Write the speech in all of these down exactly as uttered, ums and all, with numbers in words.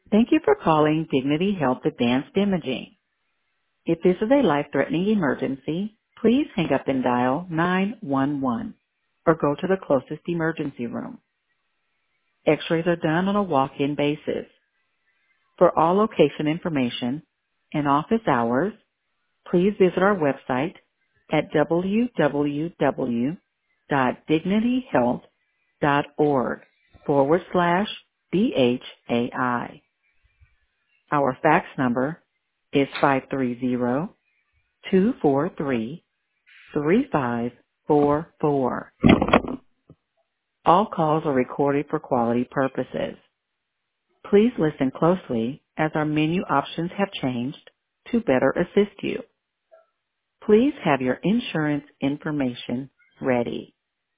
Thank you for calling Dignity Health Advanced Imaging. If this is a life-threatening emergency, please hang up and dial nine one one or go to the closest emergency room. X-rays are done on a walk-in basis. For all location information and office hours, please visit our website at w w w dot dignityhealth.org forward slash BHAI. Our fax number is five three zero, two four three, three five four four. All calls are recorded for quality purposes. Please listen closely as our menu options have changed to better assist you. Please have your insurance information ready.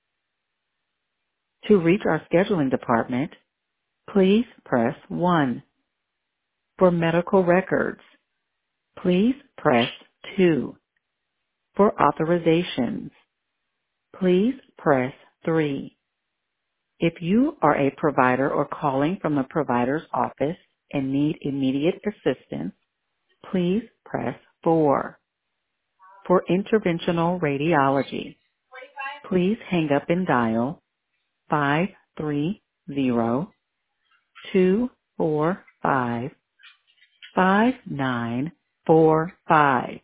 To reach our scheduling department, please press one. For medical records, please press two. For authorizations, please press three. If you are a provider or calling from a provider's office and need immediate assistance, please press four. For interventional radiology, please hang up and dial five three zero, two four five, five nine four five.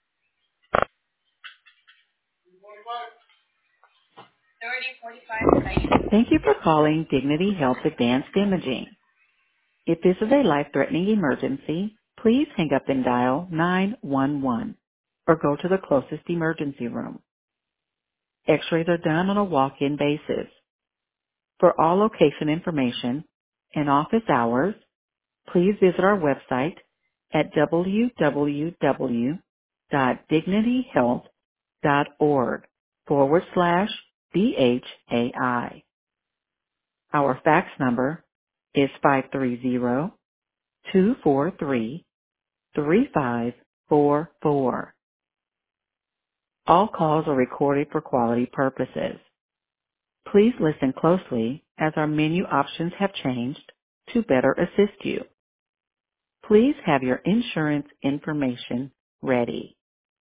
Thank you for calling Dignity Health Advanced Imaging. If this is a life-threatening emergency, please hang up and dial nine one one or go to the closest emergency room. X-rays are done on a walk-in basis. For all location information and office hours, please visit our website at w w w dot dignityhealth.org forward slash BHAI. Our fax number is five three zero, two four three, three five four four. All calls are recorded for quality purposes. Please listen closely as our menu options have changed to better assist you. Please have your insurance information ready.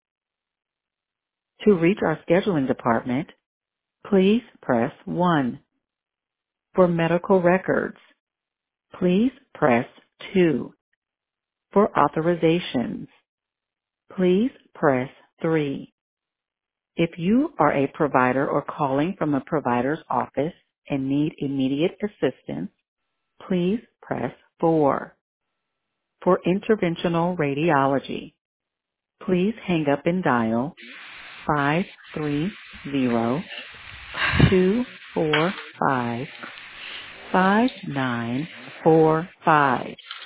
To reach our scheduling department, please press one. For medical records, please press two. For authorizations, please press three. If you are a provider or calling from a provider's office and need immediate assistance, please press four. For interventional radiology, please hang up and dial five three zero, two four five, five nine four five.